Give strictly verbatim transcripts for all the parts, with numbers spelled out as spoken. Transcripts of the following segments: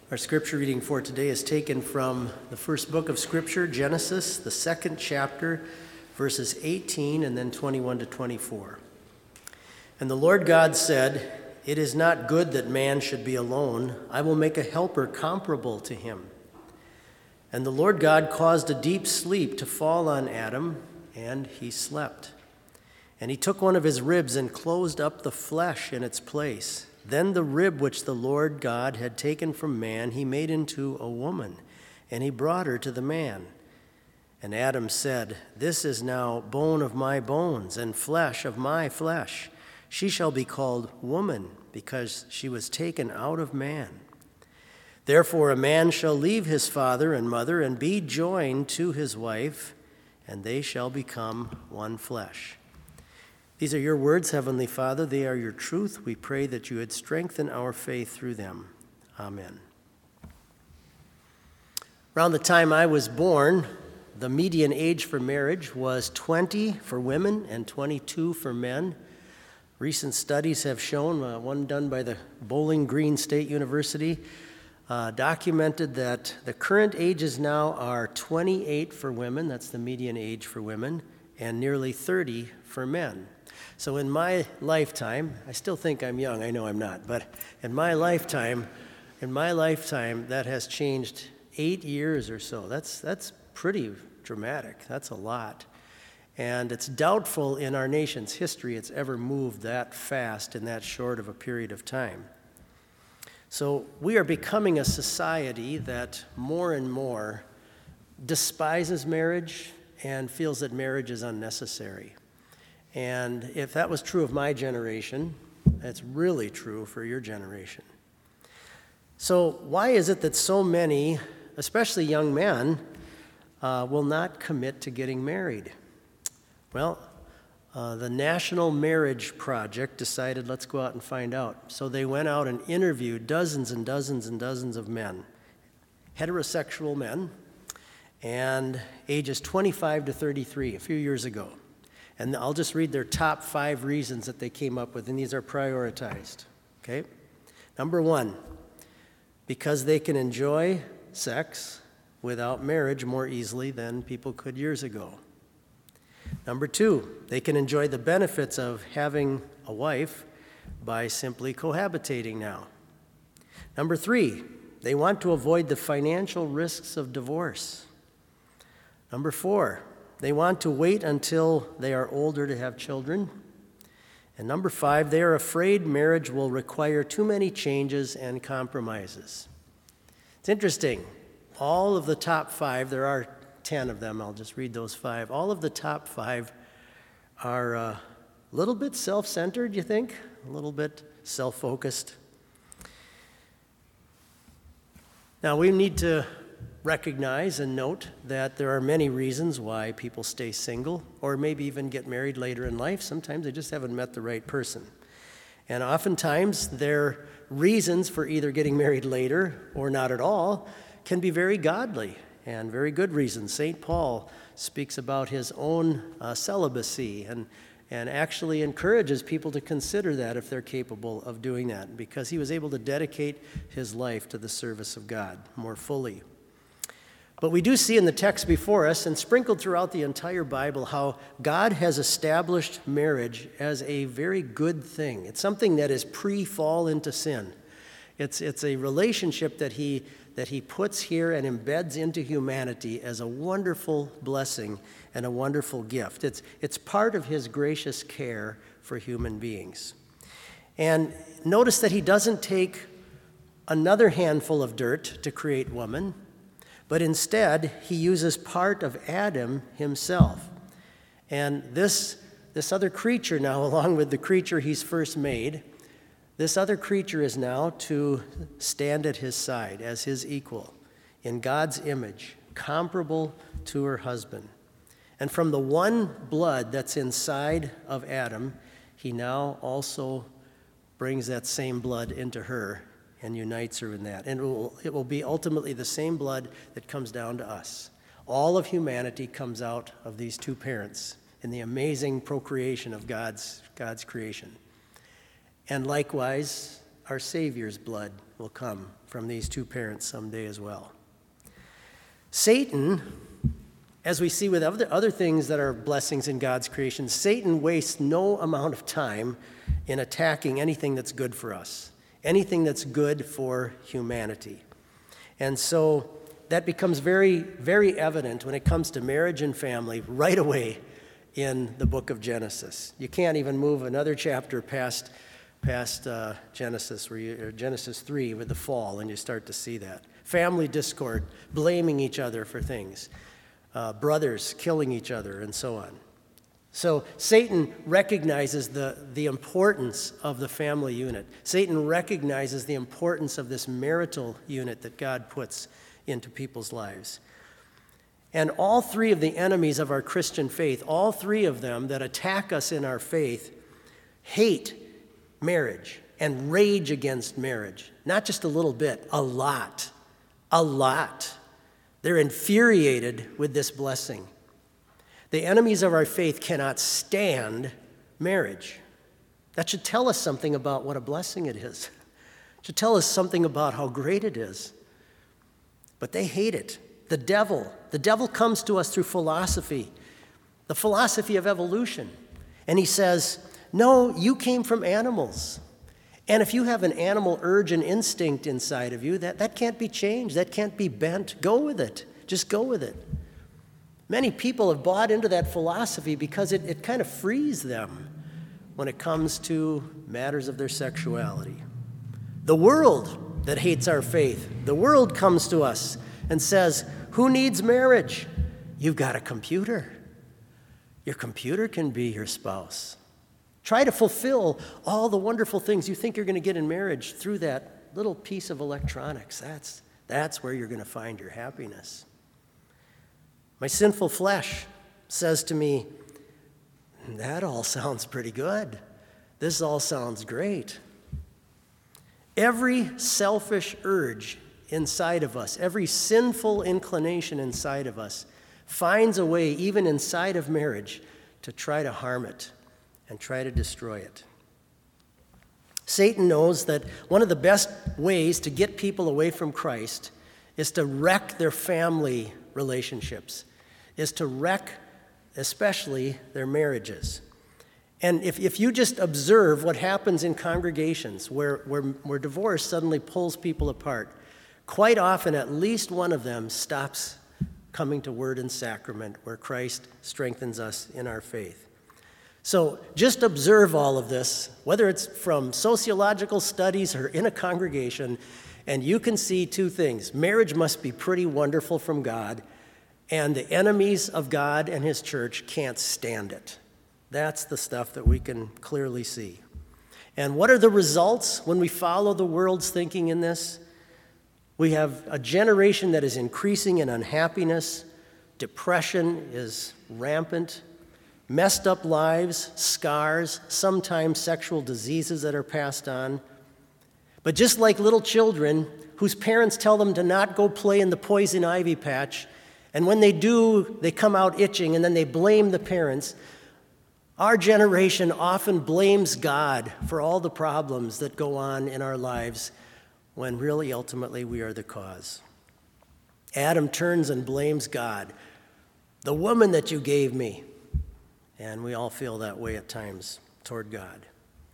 Our scripture reading for today is taken from the first book of Scripture, Genesis, the second chapter, verses eighteen and then twenty-one to twenty-four. And the Lord God said, "It is not good that man should be alone. I will make a helper comparable to him." And the Lord God caused a deep sleep to fall on Adam, and he slept. And he took one of his ribs and closed up the flesh in its place. Then the rib which the Lord God had taken from man, he made into a woman, and he brought her to the man. And Adam said, "This is now bone of my bones and flesh of my flesh. She shall be called woman, because she was taken out of man. Therefore a man shall leave his father and mother and be joined to his wife, and they shall become one flesh." These are your words, Heavenly Father. They are your truth. We pray that you would strengthen our faith through them. Amen. Around the time I was born, the median age for marriage was twenty for women and twenty-two for men. Recent studies have shown, uh, one done by the Bowling Green State University, uh, documented that the current ages now are twenty-eight for women, that's the median age for women, and nearly thirty for men. So in my lifetime, I still think I'm young, I know I'm not, but in my lifetime, in my lifetime, that has changed eight years or so. That's that's pretty dramatic. That's a lot. And it's doubtful in our nation's history it's ever moved that fast in that short of a period of time. So we are becoming a society that more and more despises marriage and feels that marriage is unnecessary. And if that was true of my generation, it's really true for your generation. So why is it that so many, especially young men, uh, will not commit to getting married? Well, uh, the National Marriage Project decided, let's go out and find out. So they went out and interviewed dozens and dozens and dozens of men, heterosexual men, and ages twenty-five to thirty-three, a few years ago. And I'll just read their top five reasons that they came up with, and these are prioritized, okay? Number one, because they can enjoy sex without marriage more easily than people could years ago. Number two, they can enjoy the benefits of having a wife by simply cohabitating now. Number three, they want to avoid the financial risks of divorce. Number four, they want to wait until they are older to have children. And number five, they are afraid marriage will require too many changes and compromises. It's interesting. All of the top five, there are ten of them, I'll just read those five. All of the top five are a little bit self-centered, you think? A little bit self-focused. Now, we need to recognize and note that there are many reasons why people stay single or maybe even get married later in life. Sometimes they just haven't met the right person. And oftentimes their reasons for either getting married later or not at all can be very godly and very good reasons. Saint Paul speaks about his own uh, celibacy and, and actually encourages people to consider that if they're capable of doing that, because he was able to dedicate his life to the service of God more fully. But we do see in the text before us and sprinkled throughout the entire Bible how God has established marriage as a very good thing. It's something that is pre-fall into sin. It's, it's a relationship that he, that he puts here and embeds into humanity as a wonderful blessing and a wonderful gift. It's, it's part of his gracious care for human beings. And notice that he doesn't take another handful of dirt to create woman, but instead, he uses part of Adam himself. And this, this other creature now, along with the creature he's first made, this other creature is now to stand at his side as his equal, in God's image, comparable to her husband. And from the one blood that's inside of Adam, he now also brings that same blood into her and unites her in that. And it will, it will be ultimately the same blood that comes down to us. All of humanity comes out of these two parents in the amazing procreation of God's, God's creation. And likewise, our Savior's blood will come from these two parents someday as well. Satan, as we see with other, other things that are blessings in God's creation, Satan wastes no amount of time in attacking anything that's good for us, anything that's good for humanity. And so that becomes very, very evident when it comes to marriage and family right away in the book of Genesis. You can't even move another chapter past, past uh, Genesis, where you, or Genesis three with the fall, and you start to see that. Family discord, blaming each other for things, uh, brothers killing each other, and so on. So Satan recognizes the, the importance of the family unit. Satan recognizes the importance of this marital unit that God puts into people's lives. And all three of the enemies of our Christian faith, all three of them that attack us in our faith, hate marriage and rage against marriage. Not just a little bit, a lot. A lot. They're infuriated with this blessing. The enemies of our faith cannot stand marriage. That should tell us something about what a blessing it is. It should tell us something about how great it is. But they hate it. The devil, the devil comes to us through philosophy, the philosophy of evolution. And he says, no, you came from animals. And if you have an animal urge and instinct inside of you, that, that can't be changed. That can't be bent. Go with it. Just go with it. Many people have bought into that philosophy because it, it kind of frees them when it comes to matters of their sexuality. The world that hates our faith, the world comes to us and says, who needs marriage? You've got a computer. Your computer can be your spouse. Try to fulfill all the wonderful things you think you're going to get in marriage through that little piece of electronics. That's, that's where you're going to find your happiness. My sinful flesh says to me, that all sounds pretty good. This all sounds great. Every selfish urge inside of us, every sinful inclination inside of us finds a way, even inside of marriage, to try to harm it and try to destroy it. Satan knows that one of the best ways to get people away from Christ is to wreck their family relationships, is to wreck especially their marriages. And if, if you just observe what happens in congregations where, where, where divorce suddenly pulls people apart, quite often at least one of them stops coming to word and sacrament where Christ strengthens us in our faith. So just observe all of this, whether it's from sociological studies or in a congregation, and you can see two things. Marriage must be pretty wonderful from God, and the enemies of God and his church can't stand it. That's the stuff that we can clearly see. And what are the results when we follow the world's thinking in this? We have a generation that is increasing in unhappiness. Depression is rampant. Messed up lives, scars, sometimes sexual diseases that are passed on. But just like little children whose parents tell them to not go play in the poison ivy patch, and when they do, they come out itching, and then they blame the parents, our generation often blames God for all the problems that go on in our lives when really ultimately we are the cause. Adam turns and blames God. The woman that you gave me. And we all feel that way at times toward God.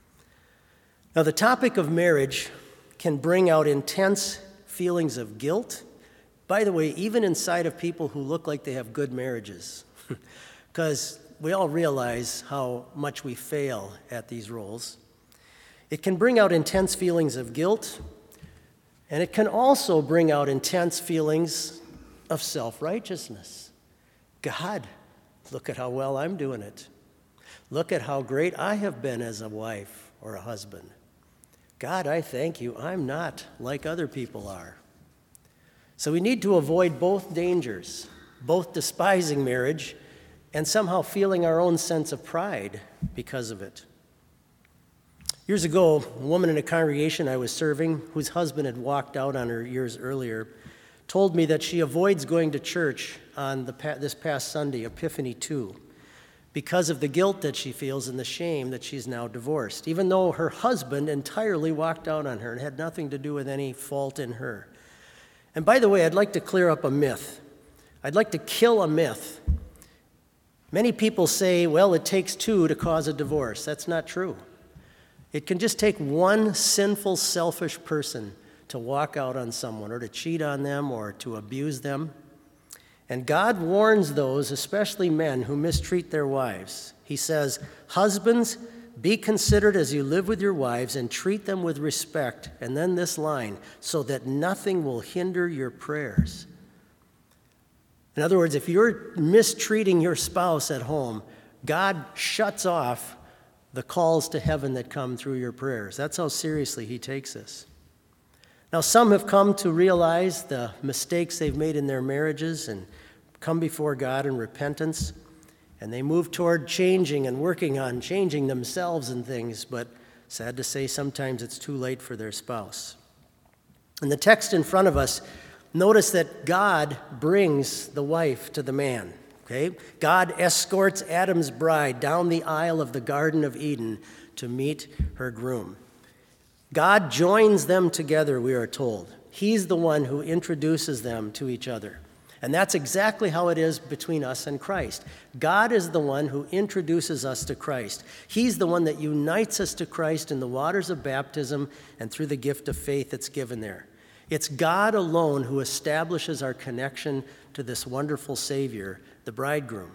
Now, the topic of marriage can bring out intense feelings of guilt. By the way, even inside of people who look like they have good marriages. Because we all realize how much we fail at these roles. It can bring out intense feelings of guilt, and it can also bring out intense feelings of self-righteousness. God, look at how well I'm doing it. Look at how great I have been as a wife or a husband. God, I thank you. I'm not like other people are. So we need to avoid both dangers, both despising marriage and somehow feeling our own sense of pride because of it. Years ago, a woman in a congregation I was serving, whose husband had walked out on her years earlier, told me that she avoids going to church on the pa- this past Sunday, Epiphany two, because of the guilt that she feels and the shame that she's now divorced, even though her husband entirely walked out on her and had nothing to do with any fault in her. And by the way, I'd like to clear up a myth. I'd like to kill a myth. Many people say, well, it takes two to cause a divorce. That's not true. It can just take one sinful, selfish person to walk out on someone or to cheat on them or to abuse them. And God warns those, especially men, who mistreat their wives. He says, husbands, be considerate as you live with your wives and treat them with respect. And then this line, so that nothing will hinder your prayers. In other words, if you're mistreating your spouse at home, God shuts off the calls to heaven that come through your prayers. That's how seriously he takes this. Now, some have come to realize the mistakes they've made in their marriages and come before God in repentance, and they move toward changing and working on changing themselves and things, but sad to say, sometimes it's too late for their spouse. In the text in front of us, notice that God brings the wife to the man. Okay? God escorts Adam's bride down the aisle of the Garden of Eden to meet her groom. God joins them together, we are told. He's the one who introduces them to each other. And that's exactly how it is between us and Christ. God is the one who introduces us to Christ. He's the one that unites us to Christ in the waters of baptism and through the gift of faith that's given there. It's God alone who establishes our connection to this wonderful Savior, the bridegroom.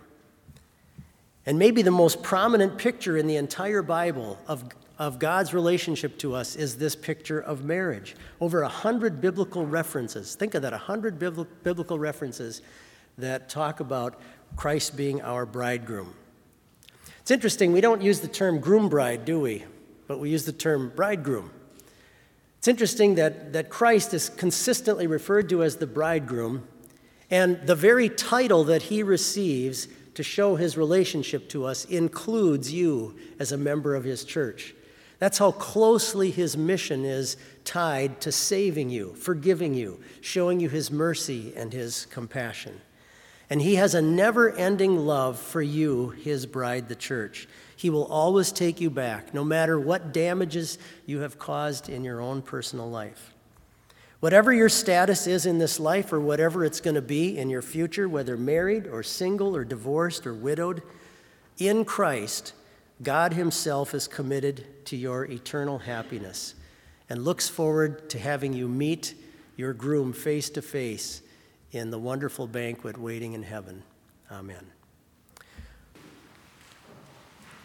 And maybe the most prominent picture in the entire Bible of, of God's relationship to us is this picture of marriage. Over a hundred biblical references. Think of that, a hundred biblical references that talk about Christ being our bridegroom. It's interesting, we don't use the term groom bride, do we? But we use the term bridegroom. It's interesting that, that Christ is consistently referred to as the bridegroom, and the very title that he receives to show his relationship to us includes you as a member of his church. That's how closely his mission is tied to saving you, forgiving you, showing you his mercy and his compassion. And he has a never-ending love for you, his bride, the church. He will always take you back, no matter what damages you have caused in your own personal life. Whatever your status is in this life or whatever it's going to be in your future, whether married or single or divorced or widowed, in Christ, God himself is committed to your eternal happiness and looks forward to having you meet your groom face to face in the wonderful banquet waiting in heaven. Amen.